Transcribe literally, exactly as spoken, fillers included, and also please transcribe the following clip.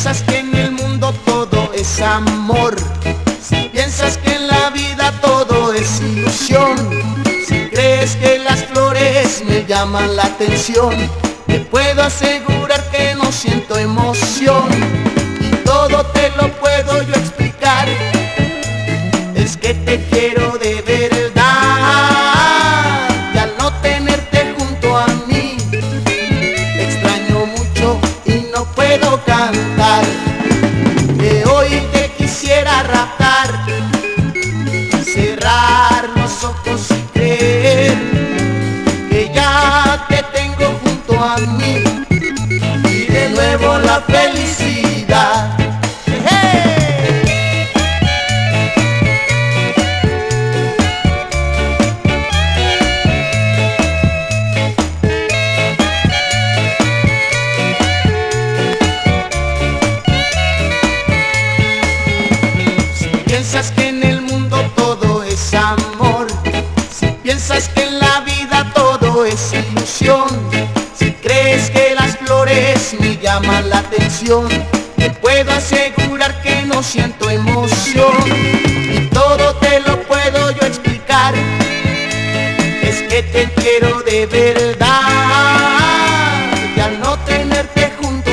piensas que en el mundo todo es amor, si piensas que en la vida todo es ilusión, si crees que las flores me llaman la atención, te puedo asegurar que no siento emoción. Y todo te lo puedo yo explicar, es que te quiero de verdad. Y al no tenerte junto a mí, te extraño mucho y no puedo cantar. De hoy te quisiera raptar, cerrar los ojos y creer que ya te tengo junto a mí y de nuevo la felicidad. Piensas que en el mundo todo es amor, si piensas que en la vida todo es ilusión, si crees que las flores me llaman la atención, te puedo asegurar que no siento emoción. Y todo te lo puedo yo explicar, es que te